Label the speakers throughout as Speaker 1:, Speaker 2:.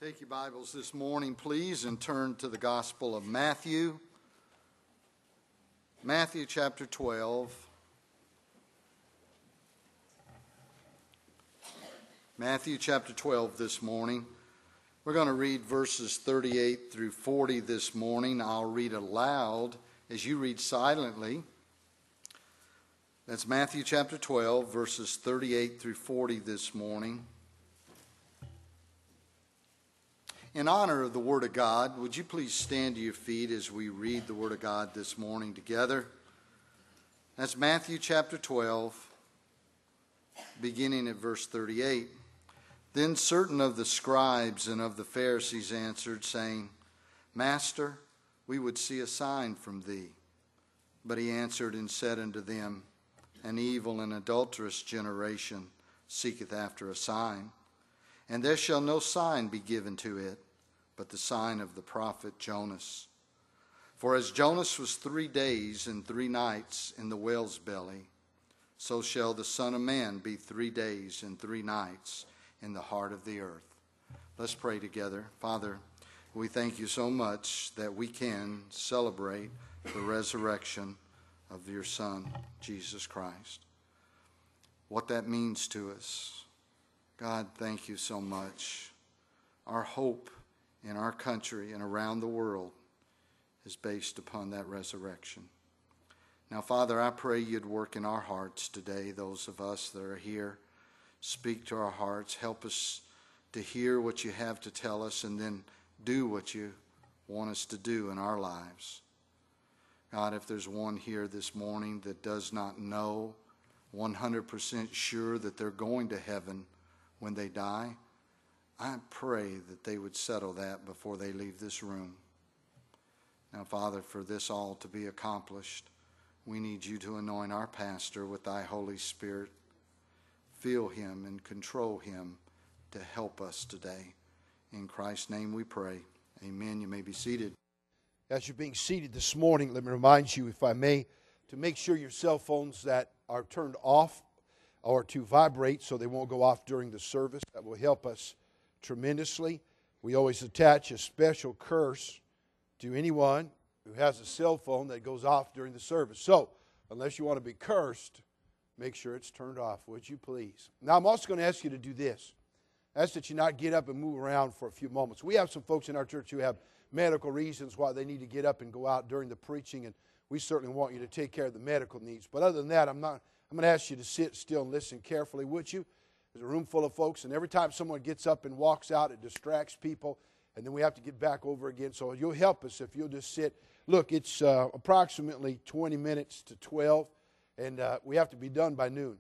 Speaker 1: Take your Bibles this morning, please, and turn to the Gospel of Matthew. Matthew chapter 12. Matthew chapter 12 this morning. We're going to read verses 38 through 40 this morning. I'll read aloud as you read silently. That's Matthew chapter 12, verses 38 through 40 this morning. In honor of the Word of God, would you please stand to your feet as we read the Word of God this morning together? That's Matthew chapter 12, beginning at verse 38. Then certain of the scribes and of the Pharisees answered, saying, Master, we would see a sign from thee. But he answered and said unto them, An evil and adulterous generation seeketh after a sign, and there shall no sign be given to it, but the sign of the prophet Jonas. For as Jonas was 3 days and 3 nights in the whale's belly, so shall the Son of Man be 3 days and 3 nights in the heart of the earth. Let's pray together. Father, we thank you so much that we can celebrate the resurrection of your Son, Jesus Christ. What that means to us. God, thank you so much. Our hope in our country and around the world is based upon that resurrection. Now, Father, I pray you'd work in our hearts today, those of us that are here. Speak to our hearts. Help us to hear what you have to tell us and then do what you want us to do in our lives. God, if there's one here this morning that does not know 100% sure that they're going to heaven when they die, I pray that they would settle that before they leave this room. Now, Father, for this all to be accomplished, we need you to anoint our pastor with thy Holy Spirit. Fill him and control him to help us today. In Christ's name we pray. Amen. You may be seated.
Speaker 2: As you're being seated this morning, let me remind you, if I may, to make sure your cell phones that are turned off or to vibrate so they won't go off during the service. That will help us tremendously. We always attach a special curse to anyone who has a cell phone that goes off during the service. So, unless you want to be cursed, make sure it's turned off, would you please? Now, I'm also going to ask you to do this. Ask that you not get up and move around for a few moments. We have some folks in our church who have medical reasons why they need to get up and go out during the preaching, and we certainly want you to take care of the medical needs. But other than that, I'm going to ask you to sit still and listen carefully, would you? There's a room full of folks, and every time someone gets up and walks out, it distracts people, and then we have to get back over again. So you'll help us if you'll just sit. Look, it's approximately 20 minutes to 12, and we have to be done by noon.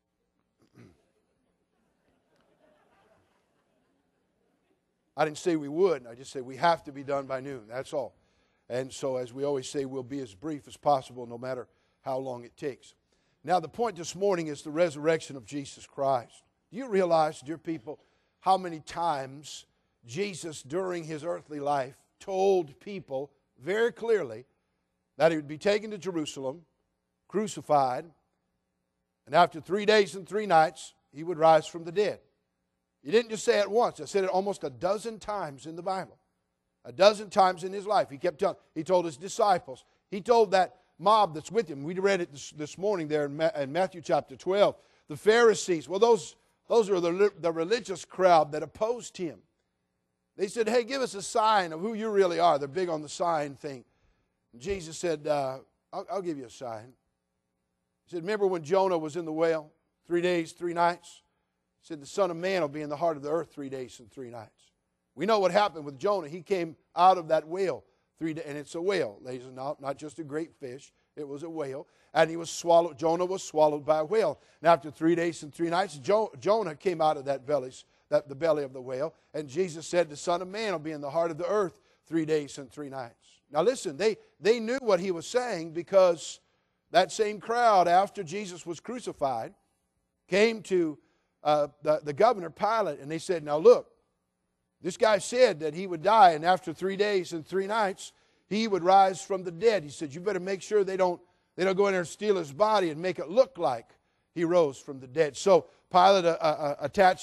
Speaker 2: I didn't say we would. I just said we have to be done by noon. That's all. And so, as we always say, we'll be as brief as possible no matter how long it takes. Now, the point this morning is the resurrection of Jesus Christ. Do you realize, dear people, how many times Jesus, during his earthly life, told people very clearly that he would be taken to Jerusalem, crucified, and after 3 days and 3 nights, he would rise from the dead? He didn't just say it once. I said it almost a dozen times in the Bible. A dozen times in his life. He kept telling. He told his disciples. He told that mob that's with him. We read it this morning there in Matthew chapter 12. The Pharisees. Well, those are the religious crowd that opposed him. They said, hey, give us a sign of who you really are. They're big on the sign thing. And Jesus said, I'll give you a sign. He said, remember when Jonah was in the whale? 3 days, 3 nights? He said, the Son of Man will be in the heart of the earth 3 days and 3 nights. We know what happened with Jonah. He came out of that whale 3 days, and it's a whale, ladies and gentlemen, not just a great fish. It was a whale. And he was swallowed. Jonah was swallowed by a whale. And after 3 days and 3 nights, Jonah came out of the belly of the whale. And Jesus said, the Son of Man will be in the heart of the earth 3 days and 3 nights. Now listen, they knew what he was saying, because that same crowd, after Jesus was crucified, came to the governor Pilate, and they said, now look, this guy said that he would die, and after 3 days and 3 nights, he would rise from the dead. He said, you better make sure they don't go in there and steal his body and make it look like he rose from the dead. So Pilate attached a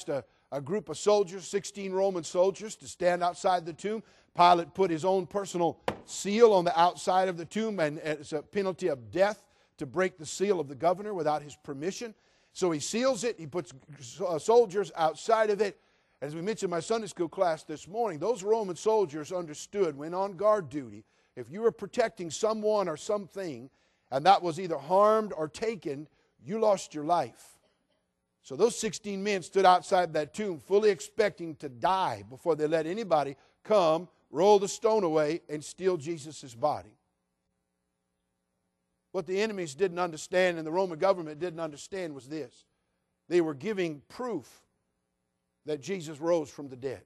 Speaker 2: a group of soldiers, 16 Roman soldiers, to stand outside the tomb. Pilate put his own personal seal on the outside of the tomb, and it's a penalty of death to break the seal of the governor without his permission. So he seals it. He puts soldiers outside of it. As we mentioned in my Sunday school class this morning, those Roman soldiers understood when on guard duty, if you were protecting someone or something, and that was either harmed or taken, you lost your life. So those 16 men stood outside that tomb fully expecting to die before they let anybody come, roll the stone away, and steal Jesus' body. What the enemies didn't understand and the Roman government didn't understand was this. They were giving proof that Jesus rose from the dead.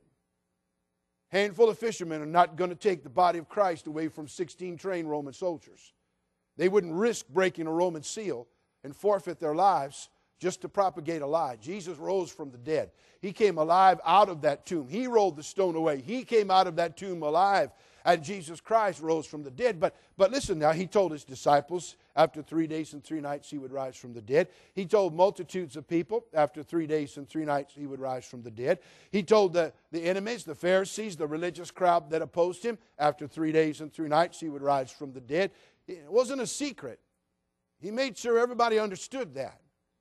Speaker 2: A handful of fishermen are not going to take the body of Christ away from 16 trained Roman soldiers. They wouldn't risk breaking a Roman seal and forfeit their lives just to propagate a lie. Jesus rose from the dead. He came alive out of that tomb. He rolled the stone away. He came out of that tomb alive. And Jesus Christ rose from the dead. But listen now, He told His disciples after 3 days and 3 nights He would rise from the dead. He told multitudes of people after 3 days and 3 nights He would rise from the dead. He told the enemies, the Pharisees, the religious crowd that opposed Him, after 3 days and 3 nights He would rise from the dead. It wasn't a secret. He made sure everybody understood that.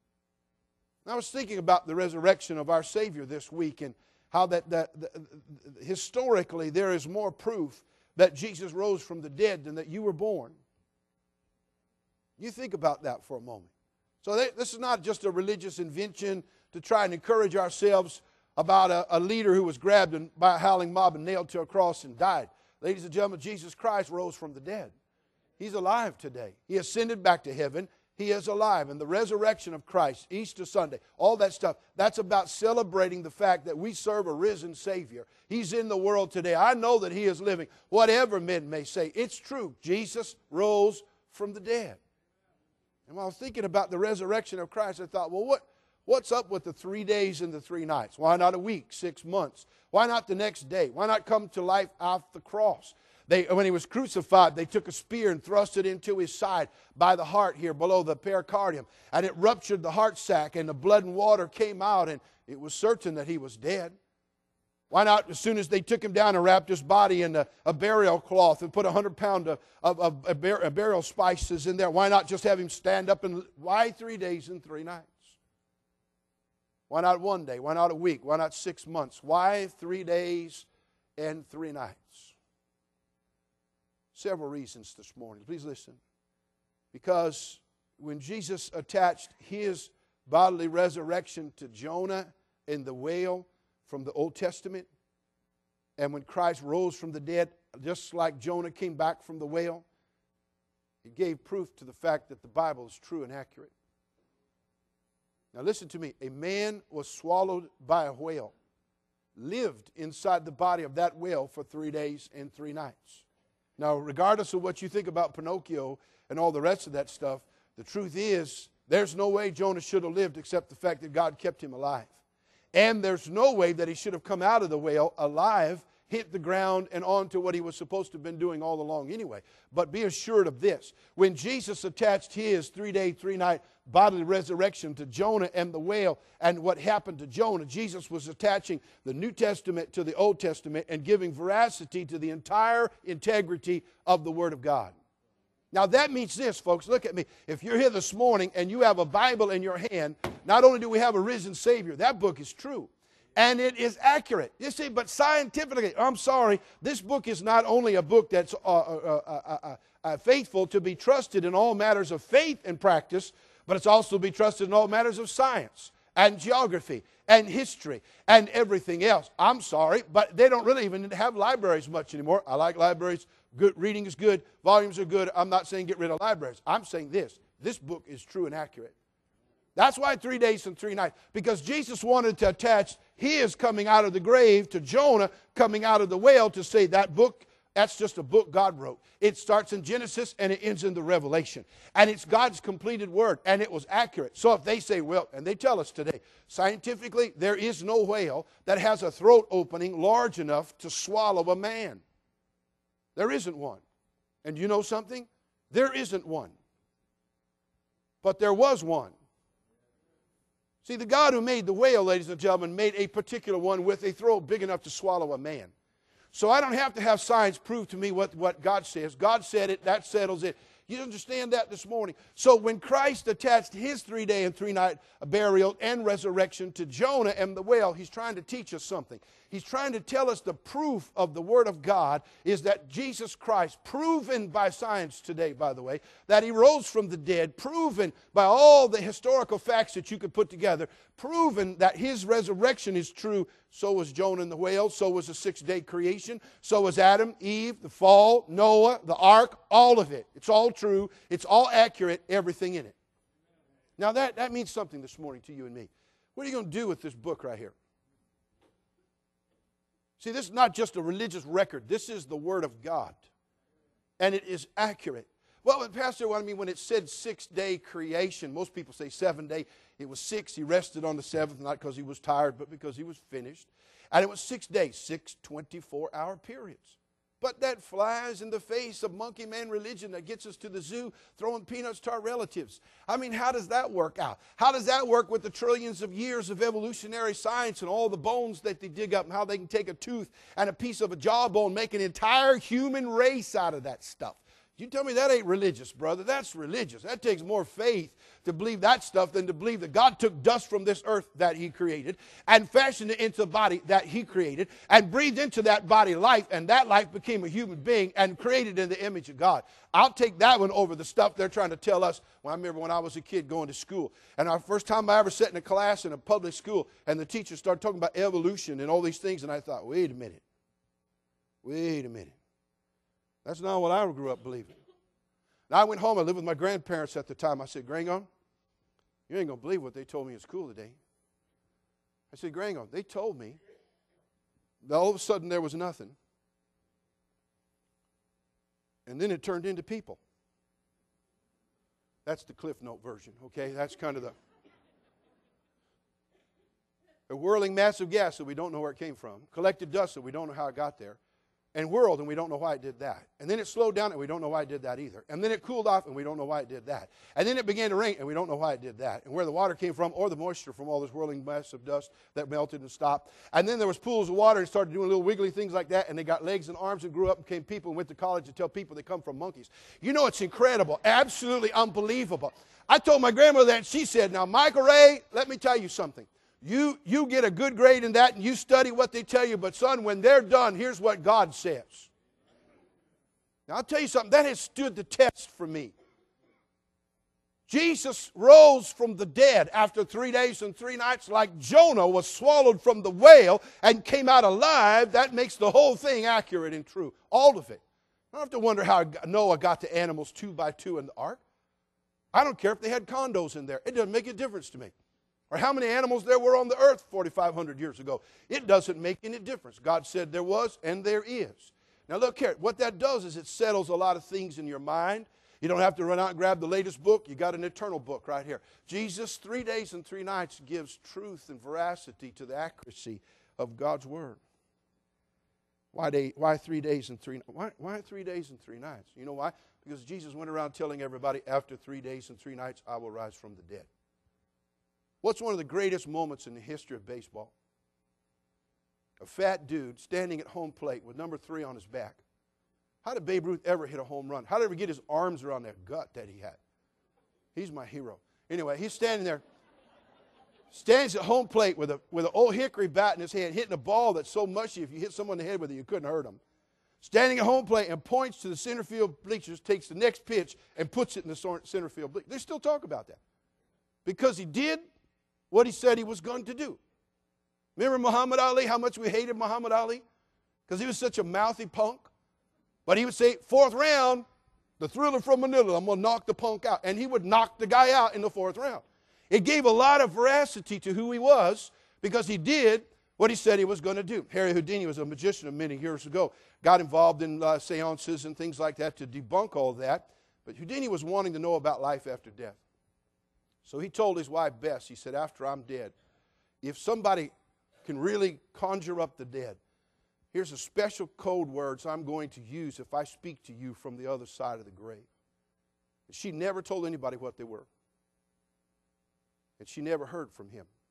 Speaker 2: I was thinking about the resurrection of our Savior this week and how that historically there is more proof that Jesus rose from the dead than that you were born. You think about that for a moment. So this is not just a religious invention to try and encourage ourselves about a leader who was grabbed by a howling mob and nailed to a cross and died. Ladies and gentlemen, Jesus Christ rose from the dead. He's alive today. He ascended back to heaven. He is alive. And the resurrection of Christ, Easter Sunday, all that stuff, that's about celebrating the fact that we serve a risen Savior. He's in the world today. I know that He is living. Whatever men may say, it's true. Jesus rose from the dead. And while I was thinking about the resurrection of Christ, I thought, well, what's up with the 3 days and the 3 nights? Why not a week, 6 months? Why not the next day? Why not come to life off the cross? When He was crucified, they took a spear and thrust it into His side by the heart here below the pericardium. And it ruptured the heart sac and the blood and water came out and it was certain that He was dead. Why not, as soon as they took Him down and wrapped His body in a burial cloth and put 100 pounds of burial spices in there, why not just have Him stand up and why 3 days and 3 nights? Why not 1 day? Why not a week? Why not 6 months? Why 3 days and 3 nights? Several reasons this morning. Please listen. Because when Jesus attached His bodily resurrection to Jonah in the whale from the Old Testament, and when Christ rose from the dead, just like Jonah came back from the whale, it gave proof to the fact that the Bible is true and accurate. Now listen to me. A man was swallowed by a whale, lived inside the body of that whale for 3 days and 3 nights. Now, regardless of what you think about Pinocchio and all the rest of that stuff, the truth is there's no way Jonah should have lived except the fact that God kept him alive. And there's no way that he should have come out of the whale alive, hit the ground, and on to what he was supposed to have been doing all along anyway. But be assured of this. When Jesus attached His 3-day, 3-night bodily resurrection to Jonah and the whale and what happened to Jonah, Jesus was attaching the New Testament to the Old Testament and giving veracity to the entire integrity of the Word of God. Now that means this, folks. Look at me. If you're here this morning and you have a Bible in your hand, not only do we have a risen Savior, that book is true. And it is accurate. You see, but scientifically, I'm sorry, this book is not only a book that's faithful to be trusted in all matters of faith and practice, but it's also to be trusted in all matters of science and geography and history and everything else. I'm sorry, but they don't really even have libraries much anymore. I like libraries. Good reading is good. Volumes are good. I'm not saying get rid of libraries. I'm saying this book is true and accurate. That's why 3 days and 3 nights. Because Jesus wanted to attach His coming out of the grave to Jonah coming out of the whale to say that book, that's just a book God wrote. It starts in Genesis and it ends in the Revelation. And it's God's completed word and it was accurate. So if they say, well, and they tell us today, scientifically there is no whale that has a throat opening large enough to swallow a man. There isn't one. And you know something? There isn't one. But there was one. See, the God who made the whale, ladies and gentlemen, made a particular one with a throat big enough to swallow a man. So I don't have to have science prove to me what God says. God said it, that settles it. You understand that this morning? So when Christ attached his 3-day and 3-night burial and resurrection to Jonah and the whale, he's trying to teach us something. He's trying to tell us the proof of the Word of God is that Jesus Christ, proven by science today, by the way, that he rose from the dead, proven by all the historical facts that you could put together, proven that his resurrection is true. So was Jonah and the whale, so was the 6-day creation, so was Adam, Eve, the fall, Noah, the ark, all of it. It's all true, it's all accurate, everything in it. Now that means something this morning to you and me. What are you going to do with this book right here? See, this is not just a religious record. This is the Word of God. And it is accurate. Well, Pastor, when it said 6-day creation, most people say 7-day. It was 6. He rested on the 7th, not because he was tired, but because he was finished. And it was 6 days, 6 24-hour periods. But that flies in the face of monkey man religion that gets us to the zoo throwing peanuts to our relatives. I mean, how does that work out? How does that work with the trillions of years of evolutionary science and all the bones that they dig up and how they can take a tooth and a piece of a jawbone, make an entire human race out of that stuff? You tell me that ain't religious, brother. That's religious. That takes more faith to believe that stuff than to believe that God took dust from this earth that he created and fashioned it into a body that he created and breathed into that body life, and that life became a human being and created in the image of God. I'll take that one over the stuff they're trying to tell us. Well, I remember when I was a kid going to school, and our first time I ever sat in a class in a public school, and the teacher started talking about evolution and all these things, and I thought, wait a minute. That's not what I grew up believing. Now, I went home. I lived with my grandparents at the time. I said, Grangon, you ain't going to believe what they told me in school today. I said, Grangon, they told me that all of a sudden there was nothing. And then it turned into people. That's the Cliff Note version, okay? That's kind of a whirling mass of gas that we don't know where it came from. Collected dust that we don't know how it got there. And whirled, and we don't know why it did that. And then it slowed down, and we don't know why it did that either. And then it cooled off, and we don't know why it did that. And then it began to rain, and we don't know why it did that. And where the water came from, or the moisture from all this whirling mass of dust that melted and stopped. And then there was pools of water, and started doing little wiggly things like that, and they got legs and arms and grew up and became people and went to college and tell people they come from monkeys. You know, it's incredible, absolutely unbelievable. I told my grandmother that, and she said, now, Michael Ray, let me tell you something. You get a good grade in that and you study what they tell you, but son, when they're done, here's what God says. Now I'll tell you something, that has stood the test for me. Jesus rose from the dead after 3 days and 3 nights like Jonah was swallowed from the whale and came out alive. That makes the whole thing accurate and true, all of it. I don't have to wonder how Noah got the animals 2 by 2 in the ark. I don't care if they had condos in there. It doesn't make a difference to me. Or how many animals there were on the earth 4,500 years ago. It doesn't make any difference. God said there was and there is. Now look here. What that does is it settles a lot of things in your mind. You don't have to run out and grab the latest book. You got an eternal book right here. Jesus, 3 days and 3 nights, gives truth and veracity to the accuracy of God's Word. Why 3 days and 3 nights? Why 3 days and 3 nights? You know why? Because Jesus went around telling everybody, after 3 days and 3 nights, I will rise from the dead. What's one of the greatest moments in the history of baseball? A fat dude standing at home plate with number 3 on his back. How did Babe Ruth ever hit a home run? How did he ever get his arms around that gut that he had? He's my hero. Anyway, he's standing there, stands at home plate with an old hickory bat in his hand, hitting a ball that's so mushy if you hit someone in the head with it, you couldn't hurt him. Standing at home plate and points to the center field bleachers, takes the next pitch and puts it in the center field bleachers. They still talk about that. Because he did what he said he was going to do. Remember Muhammad Ali, how much we hated Muhammad Ali? Because he was such a mouthy punk. But he would say, 4th round, the Thriller from Manila, I'm going to knock the punk out. And he would knock the guy out in the 4th round. It gave a lot of veracity to who he was because he did what he said he was going to do. Harry Houdini was a magician many years ago. Got involved in seances and things like that to debunk all that. But Houdini was wanting to know about life after death. So he told his wife, Bess, he said, after I'm dead, if somebody can really conjure up the dead, here's a special code words I'm going to use if I speak to you from the other side of the grave. And she never told anybody what they were. And she never heard from him.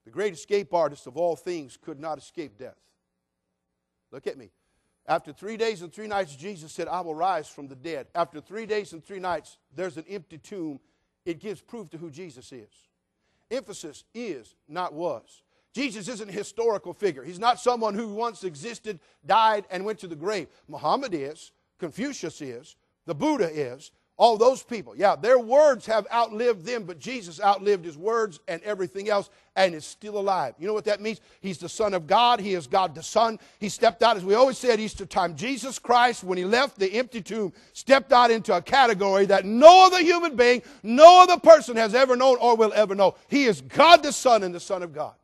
Speaker 2: The great escape artist of all things could not escape death. Look at me. After 3 days and 3 nights, Jesus said, I will rise from the dead. After 3 days and 3 nights, there's an empty tomb. It gives proof to who Jesus is. Emphasis is, not was. Jesus isn't a historical figure. He's not someone who once existed, died, and went to the grave. Muhammad is. Confucius is. The Buddha is. All those people. Yeah, their words have outlived them, but Jesus outlived his words and everything else and is still alive. You know what that means? He's the Son of God. He is God the Son. He stepped out, as we always say at Easter time, Jesus Christ, when he left the empty tomb, stepped out into a category that no other human being, no other person has ever known or will ever know. He is God the Son and the Son of God.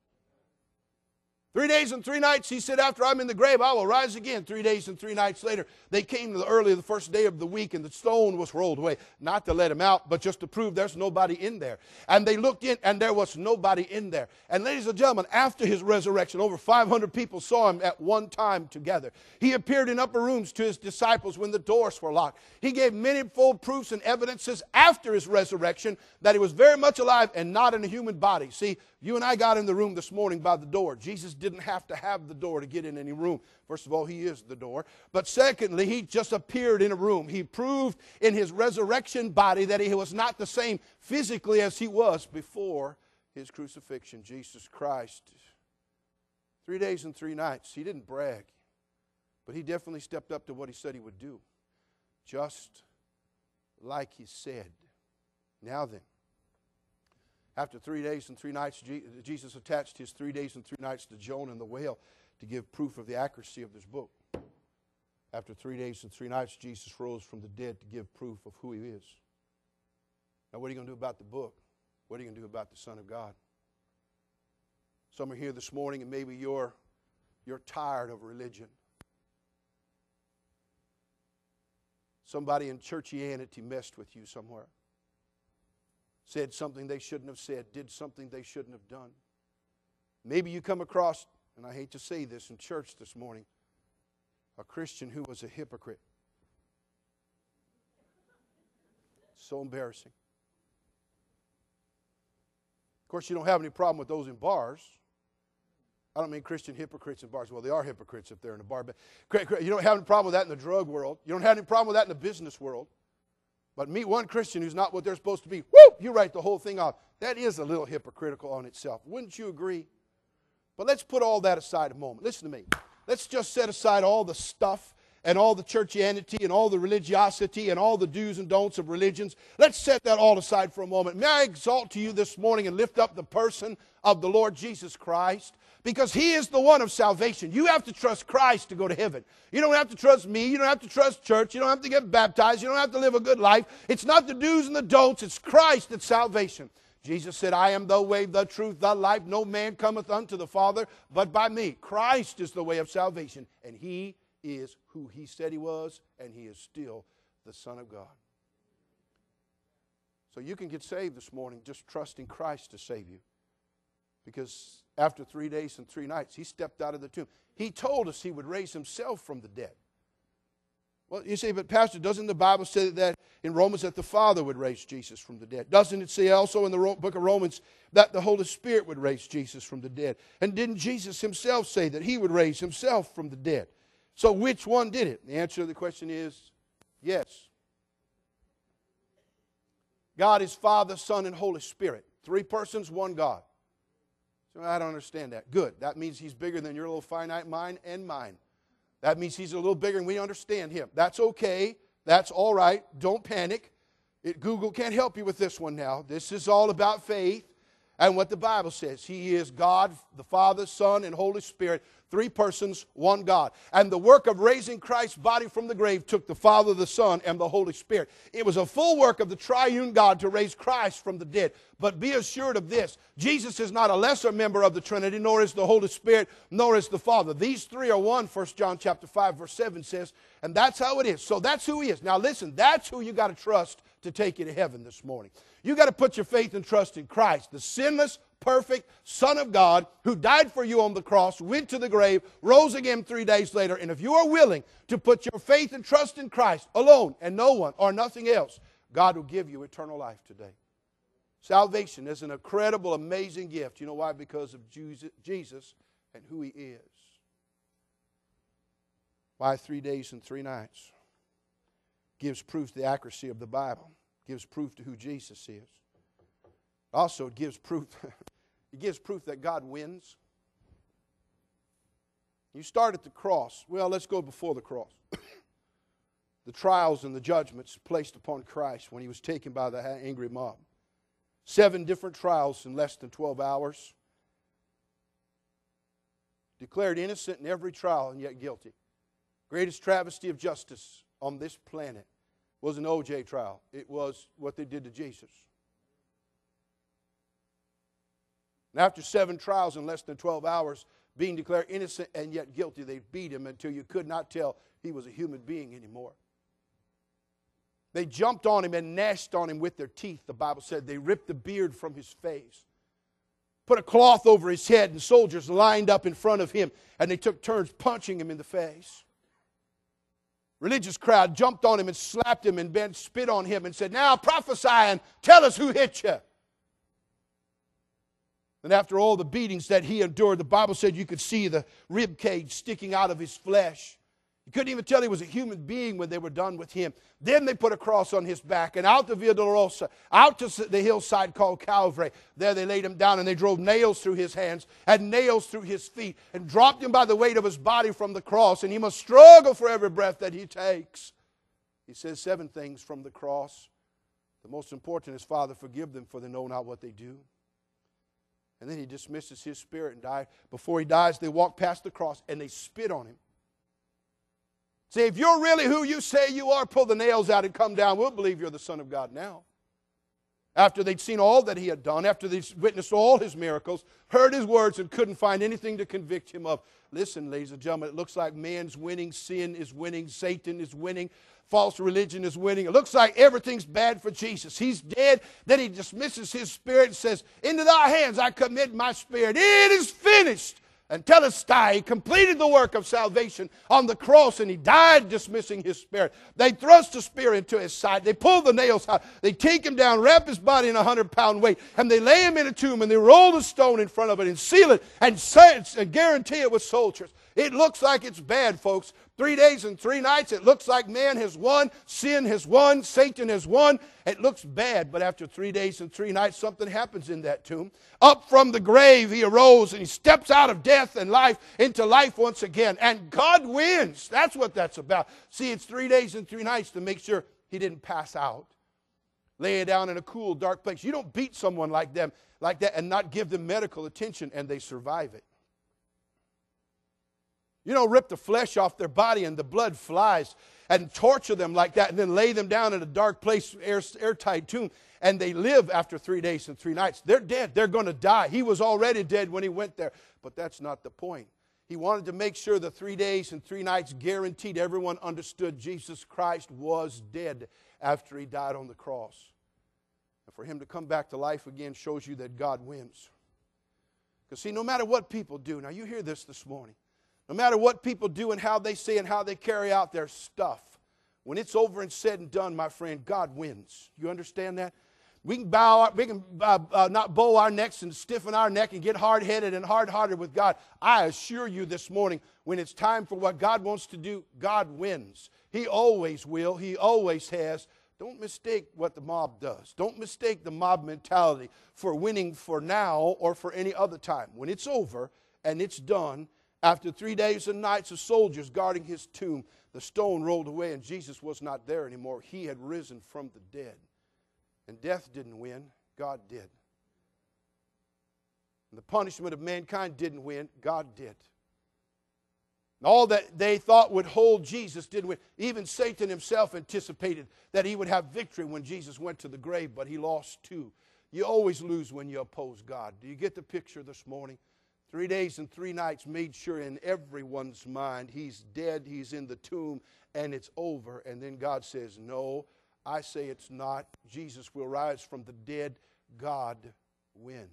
Speaker 2: 3 days and 3 nights, he said, after I'm in the grave, I will rise again. 3 days and 3 nights later, they came to the early of the first day of the week, and the stone was rolled away. Not to let him out, but just to prove there's nobody in there. And they looked in, and there was nobody in there. And ladies and gentlemen, after his resurrection, over 500 people saw him at one time together. He appeared in upper rooms to his disciples when the doors were locked. He gave manifold proofs and evidences after his resurrection that he was very much alive and not in a human body. See, you and I got in the room this morning by the door. Jesus didn't have to have the door to get in any room. First of all, he is the door. But secondly, he just appeared in a room. He proved in his resurrection body that he was not the same physically as he was before his crucifixion. Jesus Christ. 3 days and 3 nights. He didn't brag. But he definitely stepped up to what he said he would do. Just like he said. Now then. After 3 days and 3 nights, Jesus attached his 3 days and 3 nights to Jonah and the whale to give proof of the accuracy of this book. After 3 days and 3 nights, Jesus rose from the dead to give proof of who he is. Now, what are you going to do about the book? What are you going to do about the Son of God? Some are here this morning, and maybe you're tired of religion. Somebody in churchianity messed with you somewhere. Said something they shouldn't have said, did something they shouldn't have done. Maybe you come across, and I hate to say this in church this morning, a Christian who was a hypocrite. So embarrassing. Of course, you don't have any problem with those in bars. I don't mean Christian hypocrites in bars. Well, they are hypocrites if they're in a bar. But you don't have any problem with that in the drug world. You don't have any problem with that in the business world. But meet one Christian who's not what they're supposed to be. Whoop! You write the whole thing off. That is a little hypocritical on itself. Wouldn't you agree? But let's put all that aside a moment. Listen to me. Let's just set aside all the stuff and all the churchianity and all the religiosity and all the do's and don'ts of religions. Let's set that all aside for a moment. May I exalt to you this morning and lift up the person of the Lord Jesus Christ? Because he is the one of salvation. You have to trust Christ to go to heaven. You don't have to trust me. You don't have to trust church. You don't have to get baptized. You don't have to live a good life. It's not the do's and the don'ts. It's Christ that's salvation. Jesus said, I am the way, the truth, the life. No man cometh unto the Father but by me. Christ is the way of salvation. And he is who he said he was, and he is still the Son of God. So you can get saved this morning just trusting Christ to save you. Because after 3 days and 3 nights, he stepped out of the tomb. He told us he would raise himself from the dead. Well, you say, but Pastor, doesn't the Bible say that in Romans that the Father would raise Jesus from the dead? Doesn't it say also in the book of Romans that the Holy Spirit would raise Jesus from the dead? And didn't Jesus himself say that he would raise himself from the dead? So which one did it? The answer to the question is yes. God is Father, Son, and Holy Spirit. 3 persons, 1 God. So I don't understand that. Good. That means he's bigger than your little finite mind and mine. That means he's a little bigger and we understand him. That's okay. That's all right. Don't panic. Google can't help you with this one now. This is all about faith and what the Bible says. He is God, the Father, Son, and Holy Spirit. 3 persons, 1 God. And the work of raising Christ's body from the grave took the Father, the Son, and the Holy Spirit. It was a full work of the triune God to raise Christ from the dead. But be assured of this. Jesus is not a lesser member of the Trinity, nor is the Holy Spirit, nor is the Father. These 3 are one, 1 John chapter 5, verse 7 says. And that's how it is. So that's who he is. Now listen, that's who you got to trust to take you to heaven this morning. You got to put your faith and trust in Christ, the sinless, perfect Son of God who died for you on the cross, went to the grave, rose again 3 days later. And if you are willing to put your faith and trust in Christ alone and no one or nothing else, God will give you eternal life today. Salvation is an incredible, amazing gift. You know why? Because of Jesus and who He is. Why 3 days and 3 nights? Gives proof to the accuracy of the Bible. Gives proof to who Jesus is. Also, it gives proof, it gives proof that God wins. You start at the cross. Well, let's go before the cross. The trials and the judgments placed upon Christ when He was taken by the angry mob. 7 different trials in less than 12 hours. Declared innocent in every trial and yet guilty. Greatest travesty of justice on this planet was an O.J. trial. It was what they did to Jesus. And after 7 trials in less than 12 hours, being declared innocent and yet guilty, they beat Him until you could not tell He was a human being anymore. They jumped on Him and gnashed on Him with their teeth, the Bible said. They ripped the beard from His face. Put a cloth over His head, and soldiers lined up in front of Him, and they took turns punching Him in the face. Religious crowd jumped on Him and slapped Him and then spit on Him and said, "Now prophesy and tell us who hit you." And after all the beatings that He endured, the Bible said you could see the rib cage sticking out of His flesh. You couldn't even tell He was a human being when they were done with Him. Then they put a cross on His back, and out to Via Dolorosa, out to the hillside called Calvary. There they laid Him down, and they drove nails through His hands and nails through His feet and dropped Him by the weight of His body from the cross, and He must struggle for every breath that He takes. He says 7 things from the cross. The most important is, "Father, forgive them, for they know not what they do." And then He dismisses His spirit and died. Before He dies, they walk past the cross, and they spit on Him. Say, if you're really who you say you are, pull the nails out and come down. We'll believe you're the Son of God now. After they'd seen all that He had done, after they'd witnessed all His miracles, heard His words and couldn't find anything to convict Him of. Listen, ladies and gentlemen, it looks like man's winning, sin is winning, Satan is winning, false religion is winning. It looks like everything's bad for Jesus. He's dead. Then He dismisses His spirit and says, "Into Thy hands I commit my spirit. It is finished." And Telestai, He completed the work of salvation on the cross, and He died dismissing His spirit. They thrust the spear into His side. They pull the nails out. They take Him down, wrap His body in a 100-pound weight, and they lay Him in a tomb, and they roll the stone in front of it and seal it and guarantee it with soldiers. It looks like it's bad, folks. 3 days and 3 nights, it looks like man has won, sin has won, Satan has won. It looks bad, but after 3 days and 3 nights, something happens in that tomb. Up from the grave, He arose, and He steps out of death and life into life once again. And God wins. That's what that's about. See, it's 3 days and 3 nights to make sure He didn't pass out. Lay it down in a cool, dark place. You don't beat someone like that and not give them medical attention, and they survive it. You don't rip the flesh off their body and the blood flies and torture them like that and then lay them down in a dark place, airtight tomb, and they live after 3 days and 3 nights. They're dead. They're going to die. He was already dead when He went there. But that's not the point. He wanted to make sure the 3 days and 3 nights guaranteed everyone understood Jesus Christ was dead after He died on the cross. And for Him to come back to life again shows you that God wins. Because see, no matter what people do, now you hear this morning, no matter what people do and how they say and how they carry out their stuff, when it's over and said and done, my friend, God wins. You understand that? We can not bow our necks and stiffen our neck and get hard-headed and hard-hearted with God. I assure you this morning, when it's time for what God wants to do, God wins. He always will. He always has. Don't mistake what the mob does. Don't mistake the mob mentality for winning for now or for any other time. When it's over and it's done, after 3 days and nights of soldiers guarding His tomb, the stone rolled away and Jesus was not there anymore. He had risen from the dead. And death didn't win. God did. And the punishment of mankind didn't win. God did. And all that they thought would hold Jesus didn't win. Even Satan himself anticipated that he would have victory when Jesus went to the grave, but he lost too. You always lose when you oppose God. Do you get the picture this morning? 3 days and 3 nights made sure in everyone's mind He's dead, He's in the tomb, and it's over. And then God says, no, I say it's not. Jesus will rise from the dead. God wins.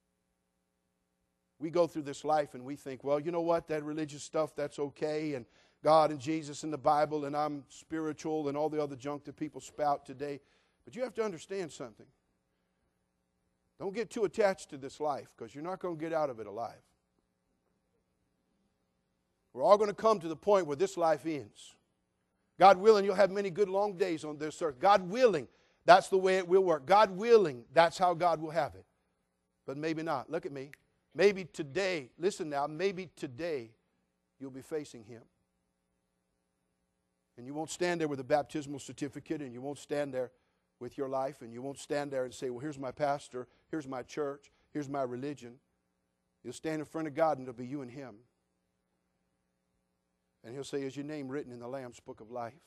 Speaker 2: We go through this life and we think, well, you know what, that religious stuff, that's okay, and God and Jesus and the Bible and I'm spiritual and all the other junk that people spout today. But you have to understand something. Don't get too attached to this life because you're not going to get out of it alive. We're all going to come to the point where this life ends. God willing, you'll have many good long days on this earth. God willing, that's the way it will work. God willing, that's how God will have it. But maybe not. Look at me. Maybe today, listen now, maybe today you'll be facing Him. And you won't stand there with a baptismal certificate, and you won't stand there with your life, and you won't stand there and say, well, here's my pastor, here's my church, here's my religion. You'll stand in front of God, and it'll be you and Him. And He'll say, is your name written in the Lamb's book of life?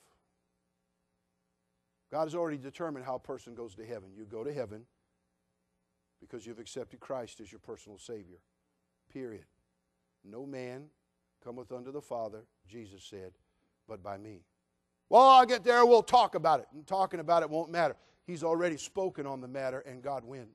Speaker 2: God has already determined how a person goes to heaven. You go to heaven because you've accepted Christ as your personal Savior. Period. No man cometh unto the Father, Jesus said, but by me. Well, I'll get there, we'll talk about it. And talking about it won't matter. He's already spoken on the matter, and God wins.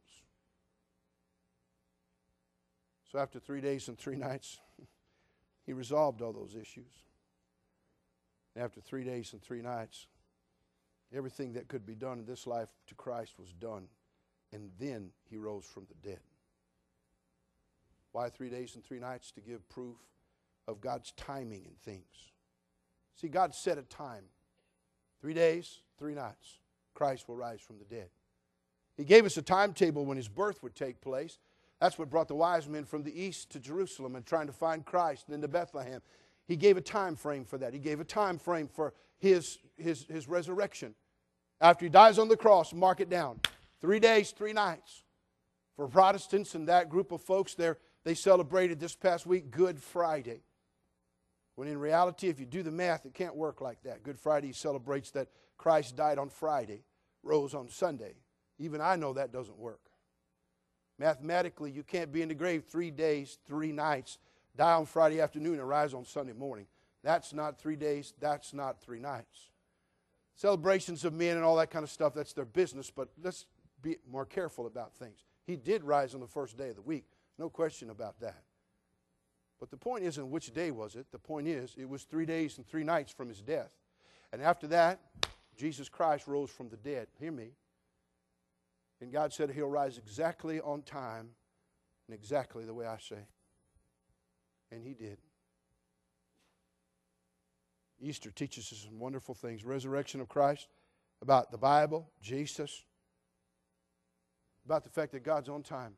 Speaker 2: So after 3 days and 3 nights, He resolved all those issues. After 3 days and 3 nights, everything that could be done in this life to Christ was done. And then He rose from the dead. Why 3 days and 3 nights? To give proof of God's timing in things. See, God set a time. 3 days, 3 nights. Christ will rise from the dead. He gave us a timetable when His birth would take place. That's what brought the wise men from the east to Jerusalem and trying to find Christ and into Bethlehem. He gave a time frame for that. He gave a time frame for His resurrection. After He dies on the cross, mark it down. 3 days, 3 nights. For Protestants and that group of folks there, they celebrated this past week Good Friday. When in reality, if you do the math, it can't work like that. Good Friday celebrates that Christ died on Friday, rose on Sunday. Even I know that doesn't work. Mathematically, you can't be in the grave 3 days, 3 nights, die on Friday afternoon and rise on Sunday morning. That's not 3 days, that's not 3 nights. Celebrations of men and all that kind of stuff, that's their business, but let's be more careful about things. He did rise on the first day of the week. No question about that. But the point isn't which day was it. The point is it was 3 days and 3 nights from His death. And after that, Jesus Christ rose from the dead. Hear me. And God said He'll rise exactly on time and exactly the way I say. And He did. Easter teaches us some wonderful things. Resurrection of Christ, about the Bible, Jesus, about the fact that God's on time.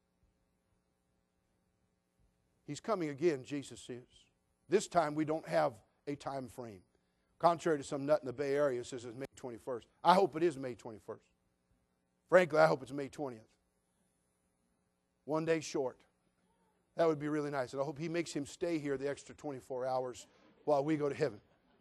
Speaker 2: He's coming again, Jesus is. This time we don't have a time frame. Contrary to some nut in the Bay Area who says it's May 21st. I hope it is May 21st. Frankly, I hope it's May 20th. 1 day short. That would be really nice. And I hope He makes him stay here the extra 24 hours while we go to heaven.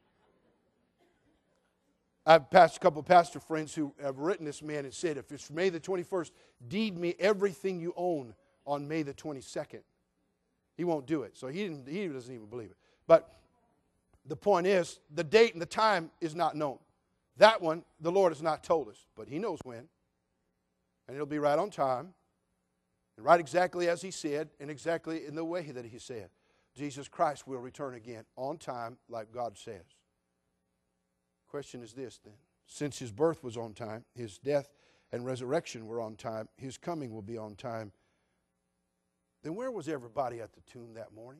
Speaker 2: I've passed a couple of pastor friends who have written this man and said, if it's May the 21st, deed me everything you own on May the 22nd. He won't do it. So he doesn't even believe it. But the point is, the date and the time is not known. That one, the Lord has not told us. But He knows when. And it'll be right on time. And right exactly as He said, and exactly in the way that He said. Jesus Christ will return again on time like God says. Question is this then. Since His birth was on time, His death and resurrection were on time, His coming will be on time. Then where was everybody at the tomb that morning?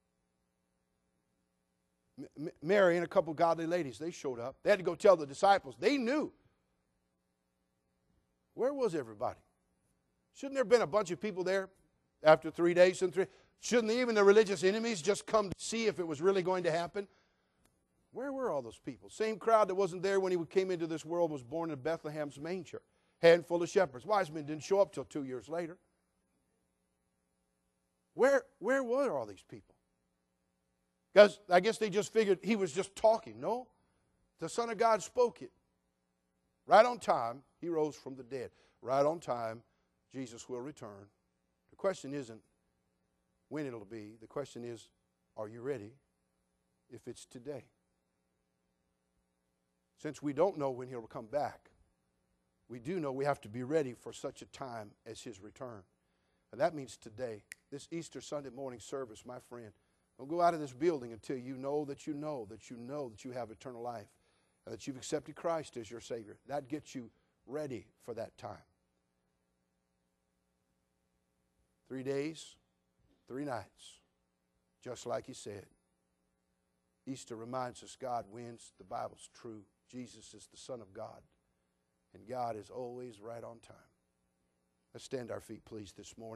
Speaker 2: Mary and a couple of godly ladies, they showed up. They had to go tell the disciples. They knew. Where was everybody? Shouldn't there have been a bunch of people there after 3 days and 3? Shouldn't even the religious enemies just come to see if it was really going to happen? Where were all those people? Same crowd that wasn't there when He came into this world was born in Bethlehem's manger. Handful of shepherds. Wise men didn't show up till 2 years later. Where were all these people? Because I guess they just figured He was just talking. No, the Son of God spoke it. Right on time, He rose from the dead. Right on time, Jesus will return. The question isn't when it'll be. The question is, are you ready if it's today? Since we don't know when He'll come back, we do know we have to be ready for such a time as His return. And that means today. This Easter Sunday morning service, my friend, Don't go out of this building until you know that you know that you know that you have eternal life and that you've accepted Christ as your Savior. That gets you ready for that time. 3 days, 3 nights, just like He said. Easter reminds us God wins. The Bible's true. Jesus is the Son of God, and God is always right on time. Let's stand to our feet, please, this morning.